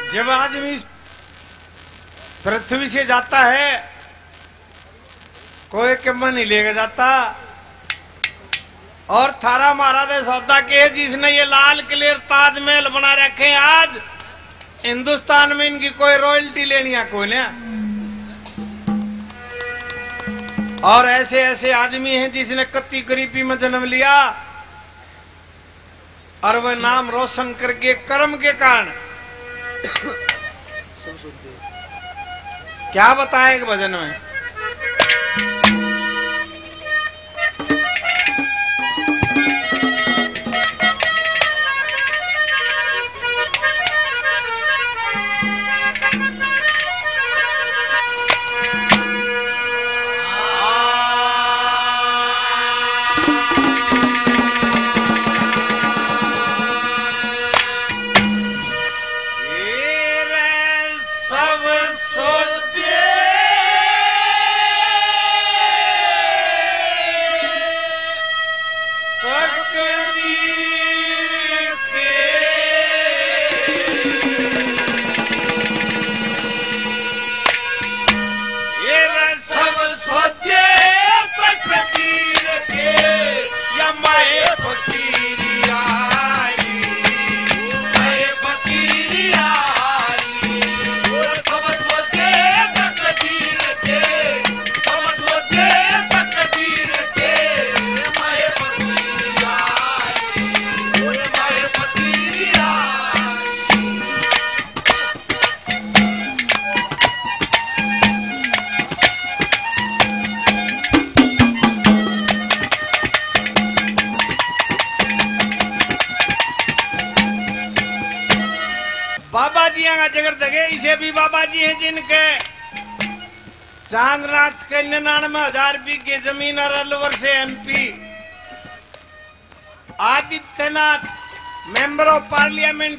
जब आदमी पृथ्वी से जाता है कोई कम्मा नहीं लेके जाता। और थारा महाराज सौदा के जिसने ये लाल किले ताजमहल बना रखे हैं, आज हिंदुस्तान में इनकी कोई रॉयल्टी लेनी है कोई नहीं। और ऐसे ऐसे आदमी हैं जिसने कत्ती गरीबी में जन्म लिया और वह नाम रोशन करके कर्म के कारण क्या बताएं एक भजन में। बाबा जी का जगह दगे इसे भी बाबा जी हैं जिनके चांदनाथ के 99,000 बीघे जमीन और अलवर से MP. Adityanath member of parliament,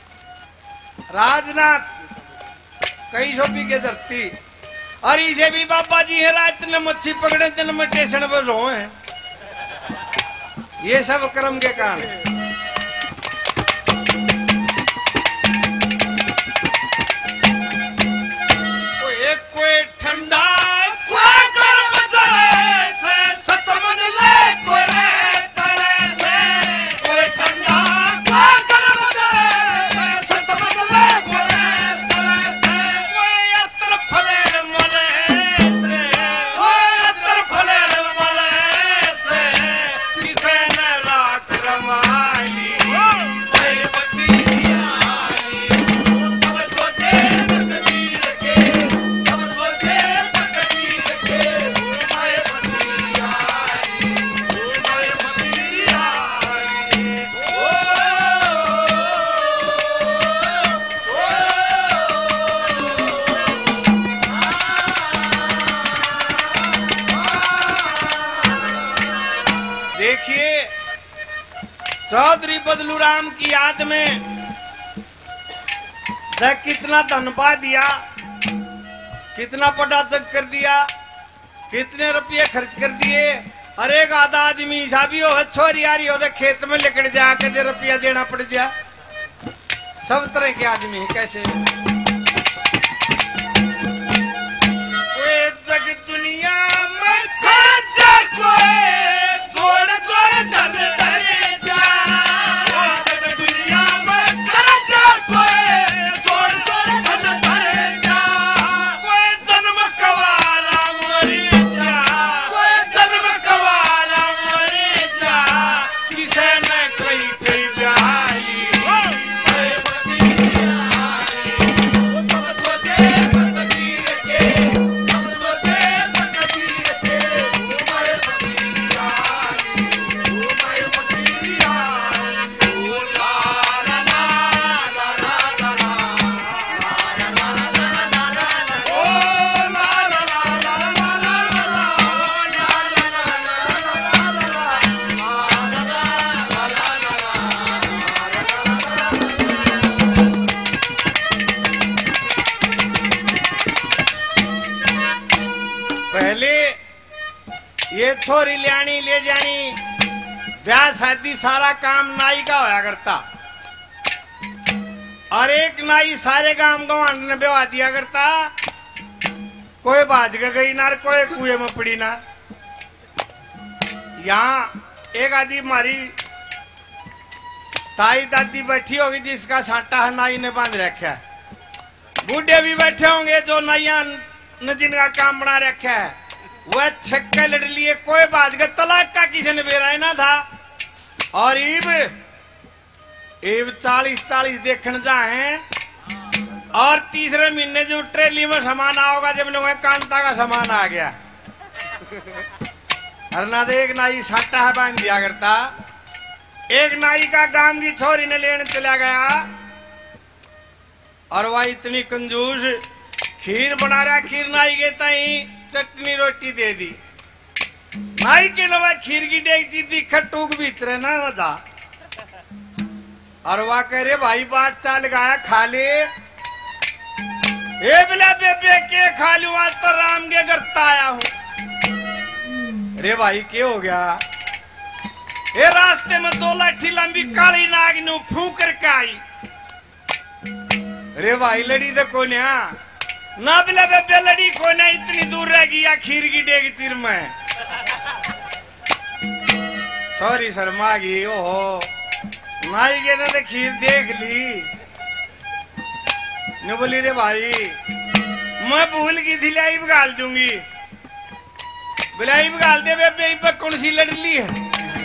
Rajnath कई सौ बीघे धरती। और इसे भी बाबा जी है रात ने मच्छी पकड़े दिन में स्टेशन पर रो हैं। ये सब कर्म के कारण। ठंडा चौधरी बदलू राम की याद में कितना धन्यवाद दिया, कितना पटाचक कर दिया, कितने रुपये खर्च कर दिए। और एक आधा आदमी हिसाबी हो छोरी आ रही हो तो खेत में लेकर जाके दे रुपया देना पड़ गया। सब तरह के आदमी है कैसे जग दुनिया में खर्चा कोई छोड़ छोड़ धन धरे जा। जग दुनिया में खर्चा कोई छोड़ छोड़ धन धरे जा। कोई जन्म कवाला मरी जा, कोई जन्म कवाला मरी जा। किसे न कोई कोई ब्याही ये छोरी लियानी ले जानी ब्याह शादी सारा काम नाई का होया करता। और एक नाई सारे गांव गवान ने बेवा दिया करता, कोई भाज के गई ना, कोई कुएं में पड़ी ना। यहाँ एक आदि मारी ताई दादी बैठी होगी जिसका साटा है नाई ने बांध रखा है, बूढ़े भी बैठे होंगे जो नाइया ने जिनका काम बना रखा है, वह छक्के लड़ लिए, कोई बाज के तलाक का किसी ने बेरा ना था। और ईब 40-40 देखने जाए और तीसरे महीने जो ट्रेली में सामान आओगा जब न कांता का सामान आ गया अरना दे एक नाई साटा है बांध दिया करता। एक नाई का गांव की छोरी ने लेने चला गया और वह इतनी कंजूस खीर बना रहा, खीर नाई के ताई चटनी रोटी दे दी। नाई के नवा खीर की डेगची दी खट्टूक भीतर ना था और वह कह रहे भाई बाट चाल गाया खा ले, ए बिला बेबे के खा लू, आज तो राम के घर आया हूं। अरे भाई क्या हो गया? ये रास्ते में 2 लाठी लंबी काली नाग ने फूंक करके आई। अरे भाई लड़ी तो को ना बिला बेबे लड़ी को ना, इतनी दूर रह गई खीर की डेग चिर में। सॉरी शर्मा गई। ओहो नाई के ने खीर देख ली ने बोली रे भाई मैं भूल की धिलाई बगाल दूंगी। बिलाई बगाल दे बेबे पे कौन सी लड़ली है?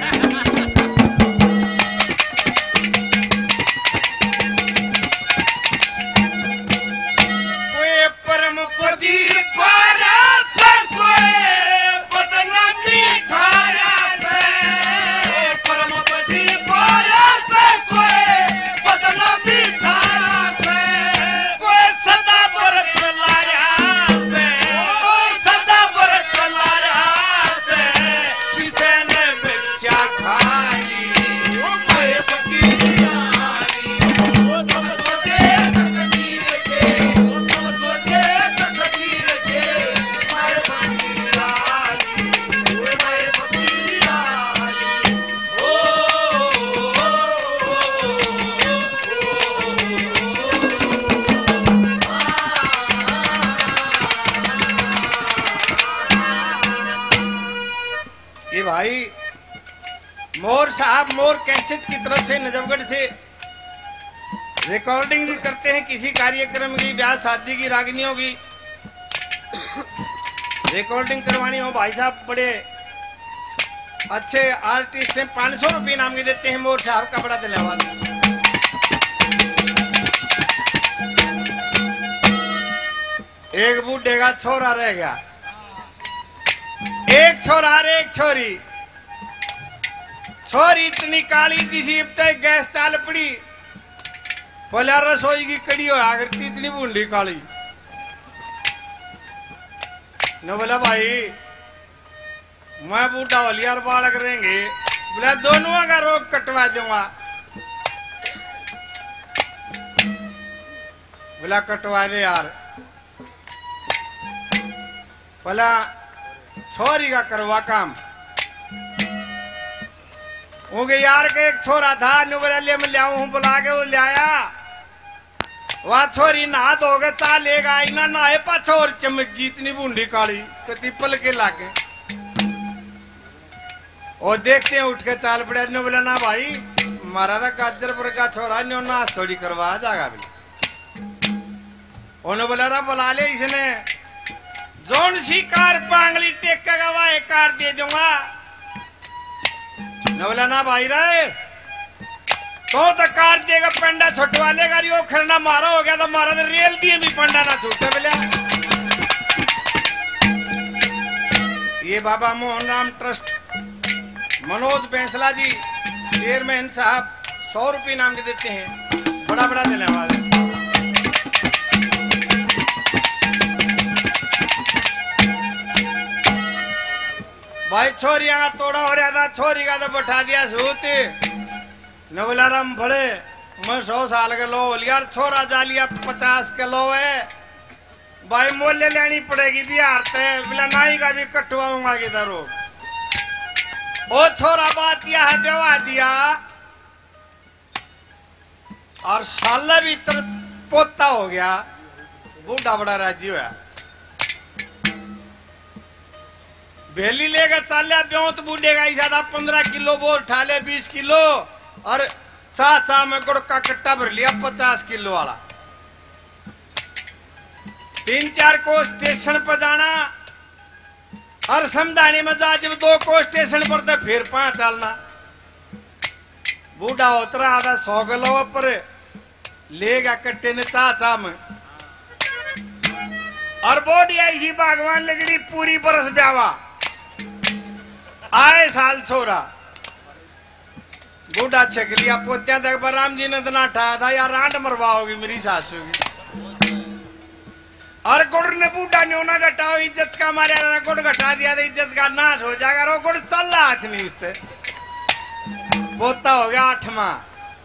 कोई परम पति पारस, कोई पतना मीठा रस, परम पति पारस, कोई पतना मीठा रस, कोई सदा बरत लाया से, सदा बरत लाया से, किसे ने भिक्षा खाई, मैं फकीरानी, वो सब सोते तकदीर के, सब सोते तकदीर के, मैं फकीरानी, मैं फकीरानी, ये भाई मोर साहब मोर कैसेट की तरफ से नजफगढ़ से रिकॉर्डिंग भी करते हैं किसी कार्यक्रम की, ब्याह शादी की, रागनियों की रिकॉर्डिंग करवानी हो भाई साहब बड़े अच्छे आर्टिस्ट हैं, 500 रुपये नाम के देते हैं। मोर साहब का बड़ा धन्यवाद। एक बूढ़े का छोरा रह गया, एक छोरा और एक छोरी। छोरी इतनी काली जिसी तक गैस चाल पड़ी, बोला रसोई की कड़ी हो करती, इतनी बूढ़ी काली न। बोला भाई मैं बूढ़ा होली और बालक रहेंगे, बोला दोनों का रोग कटवा दूंगा। बोला कटवा दे यार। बोला छोरी का करवा काम। उनके यार के एक छोरा था, नुबरले में लिया हूं, बुला के वो लाया। वह छोरी नहा धोगे चा लेगा ना, नहाए पाछा और चमक गई, इतनी बूढ़ी काली कति पल के लागे। और देखते हैं उठ के चाल पड़े। ने बोला ना भाई मारा था गाजर पर का छोरा ने नाश थोड़ी करवा जाएगा। उन्होंने बोला रा बुला ले, इसने जोन सी कार पांगली टेकेगा वह कार दे दूंगा। न बोला ना भाई रे तो कार देगा, पंडा छुटवा लेगा। यो खरना मारा हो गया तो मारा तो रेल दिए भी पंडा ना छूटे। बोले ये बाबा मोहन राम ट्रस्ट मनोज बैंसला जी चेयरमैन साहब 100 रुपये नाम के देते हैं, बड़ा बड़ा धन्यवाद है। भाई छोरिया का तोड़ा हो रहा था, छोरी का तो बैठा दिया सूत। नवलाराम भले मैं 100 साल के लो यार, छोरा जा लिया 50 के लो है। भाई मोले लेनी पड़ेगी बिहार पे, बिला नाई का भी कटवाऊंगा किधर हो। ओ छोरा बात यह है, बेवा दिया और साला भी पोता हो गया। बूढ़ा बड़ा राजी हुआ। भेली लेगा चालिया ब्योत बूढ़े का इशादा 15 किलो बोल उठा ले 20 किलो और चा में गुड़ का कट्टा भर लिया 50 किलो वाला। 3-4 को स्टेशन पर जाना और समझाने में जा जब 2 को स्टेशन पर तो फिर 5 चलना। बूढ़ा उतरा आधा 100 किलो पर लेगा कट्टे ने चा में और बोडी ऐसी भगवान लगड़ी पूरी बरस ब्यावा आए साल छोरा। बूढ़ा छक लिया पोत्या तक राम जी ने इतना उठाया था यार रांड मरवाओगी मेरी सासू की। और गुड़ ने बूढ़ा ने ना घटाओ इज्जत का मारे गुड़ घटा दिया तो इज्जत का नाश हो जाएगा। रो गुड़ चल रहा हाथ नहीं उससे। पोता हो गया 8वां।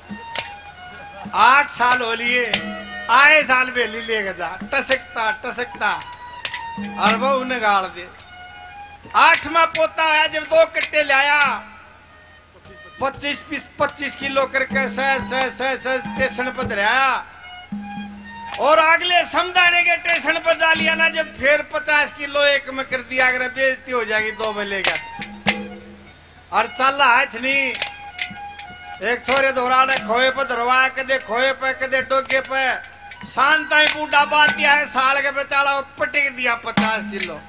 8 साल हो लिए आए साल बेली लेके जा टसकता और वो उन्हें गाड़ दे। 8वां पोता आया जब 2 कट्टे लाया 25 किलो करके स्टेशन पर धराया और अगले समझाने के स्टेशन पर जा लिया ना जब फिर 50 किलो एक में कर दिया। अगर बेइज्जती हो जाएगी 2 में लेगा और चल रहा है नहीं। एक छोरे दोहरा ने खोए पे धरवा कदे खोए पे कदे डोगे पे शांत बूढ़ा बातिया है साल के बेचारा पटक दिया 50 किलो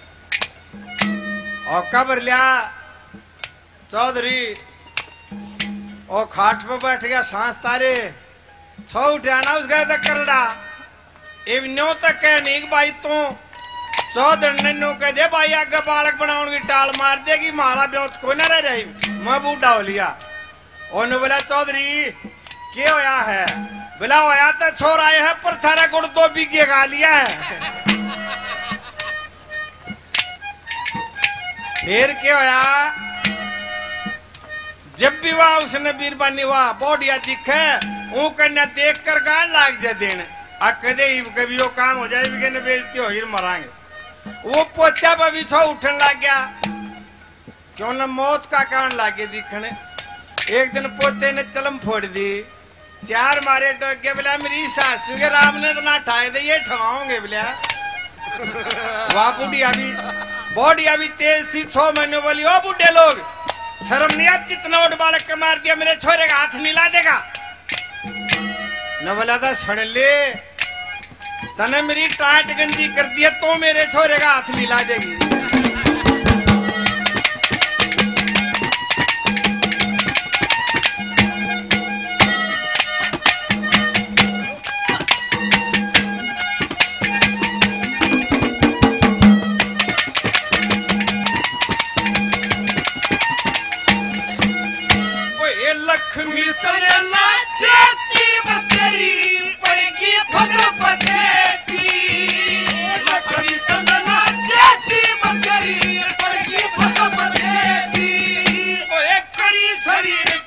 और कब्र लिया चौधरी और खाट पे बैठ गया सांस तारे छो उठा ना उसका तक करड़ा ए न्यो तक कह नहीं भाई तू चौधरी ने कह दे भाई आगे बालक बनाने की टाल मार देगी मारा ब्योत को ना रह रही। मैं बूढ़ा हो लिया और बोला चौधरी क्या होया है? बोला होया तो छोर आए है पर थारा गुड़ 2 बीघे गा लिया है। फिर क्या होया जब भी वाह उसने बीरबानी वाह बोडिया दिखे वो कन्या देख कर गान लाग जा देने कदे कभी वो काम हो जाए भी बेइज्जती हो मरांगे। वो पोत्या पर भी छो उठन लग गया क्यों न मौत का कारण लागे दिखने। एक दिन पोते ने चलम फोड़ दी 4 मारे डोगे बोला मेरी सासू के राम ने तो ना ठाए दे ये ठवाओगे बोला। वहां बूढ़िया भी बॉडिया भी तेज थी 6 महीने बोली ओ बूढ़े लोग शर्म नहीं आती कितना उठ बालक के मार दिया मेरे छोरे का हाथ मिला देगा। न बोला था सड़ ले तने मेरी टाट गंजी कर दिया तो मेरे छोरे का हाथ मिला देगी। लक्ष्मी चले नाचती बचरी पड़गी फसल बचेती। लक्ष्मी चले नाचती बचरी पड़गी फसल बचेती। ओ एक करी शरीर